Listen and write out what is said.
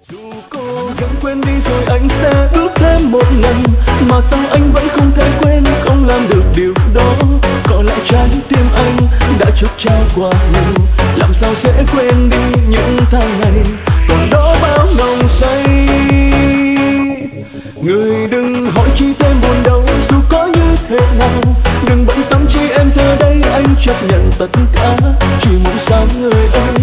Dù cố gắng quên đi rồi anh sẽ ước thêm một lần, mà sao anh vẫn không thể quên, không làm được điều đó. Còn lại trái tim anh đã chốt trao quá nhiều, làm sao sẽ quên đi những tháng ngày còn đó bao nồng say. Người đừng hỏi chi tên buồn đâu, dù có như thế nào đừng bận tâm chi em giờ đây, anh chấp nhận tất cả chỉ muốn sáng người ơi